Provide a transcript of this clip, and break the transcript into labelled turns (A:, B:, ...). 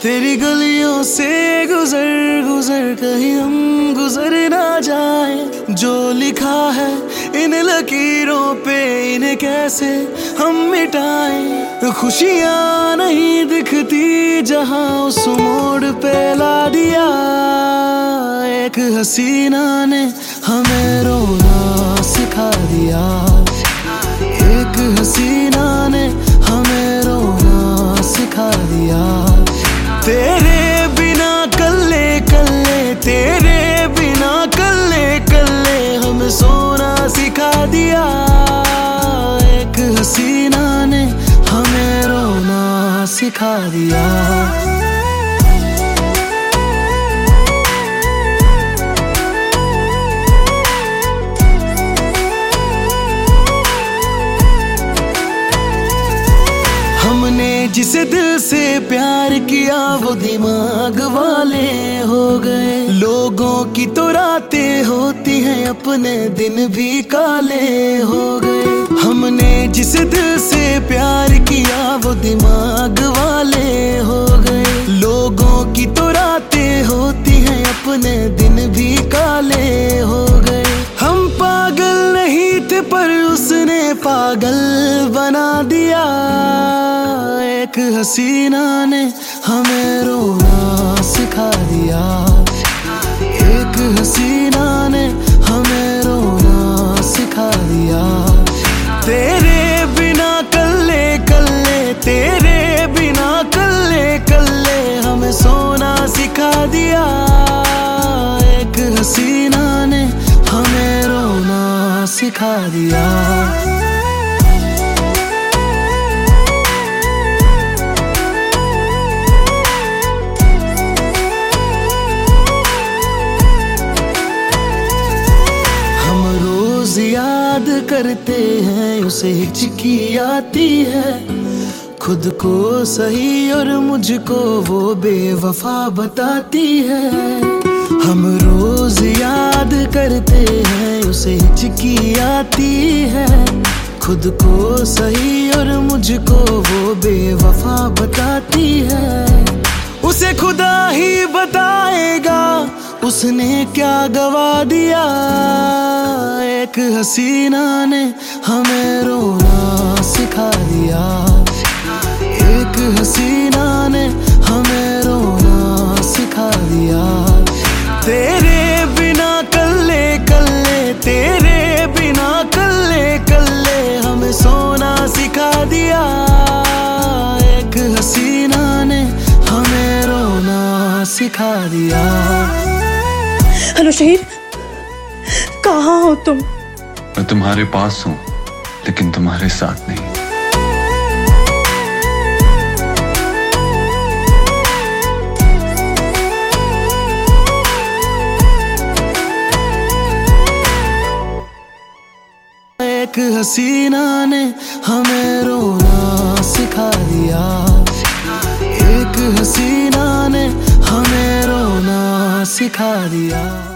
A: तेरी गलियों से गुजर गुजर कहीं हम गुजर ना जाए। जो लिखा है इन लकीरों पे इन्हें कैसे हम मिटाएं। खुशियाँ नहीं दिखती जहाँ उस मोड़ पे ला दिया। एक हसीना ने हमें रोना सिखा दिया। एक हसीना ने हमें रोना सिखा दिया। तेरे बिना कल्ले कल्ले, तेरे बिना कल्ले कल्ले हमें सोना सिखा दिया। एक हसीना ने हमें रोना सिखा दिया। हमने जिसे दिल से प्यार किया वो दिमाग वाले हो गए। लोगों की तो रातें होती हैं अपने दिन भी काले हो गए। हमने जिसे दिल से प्यार किया वो दिमाग वाले हो गए। लोगों की तो रातें होती हैं अपने दिन भी काले हो गए। हम पागल नहीं थे पर उसने पागल बना दिया। एक हसीना ने हमें रोना सिखा दिया। एक हसीना ने हमें रोना सिखा दिया। तेरे बिना कल्ले कल्ले, तेरे बिना कल्ले कल्ले हमें सोना सिखा दिया। एक हसीना ने हमें रोना सिखा दिया। याद करते हैं उसे हिचकी आती है। खुद को सही और मुझको वो बेवफा बताती है। हम रोज याद करते हैं उसे हिचकी आती है। खुद को सही और मुझको वो बेवफा बताती है। उसे खुदा ही बताएगा उसने क्या गवा दिया। एक हसीना ने हमें रोना सिखा दिया। एक हसीना ने हमें रोना सिखा दिया। तेरे बिना कल्ले कल्ले, तेरे बिना कल्ले कल्ले हमें सोना सिखा दिया। एक हसीना ने हमें रोना सिखा दिया।
B: हेलो शहीद, कहाँ हो तुम?
C: मैं तुम्हारे पास हूँ लेकिन तुम्हारे साथ नहीं।
A: एक हसीना ने हमें रोना सिखा दिया। एक हसीना ने हमें रोना सिखा दिया।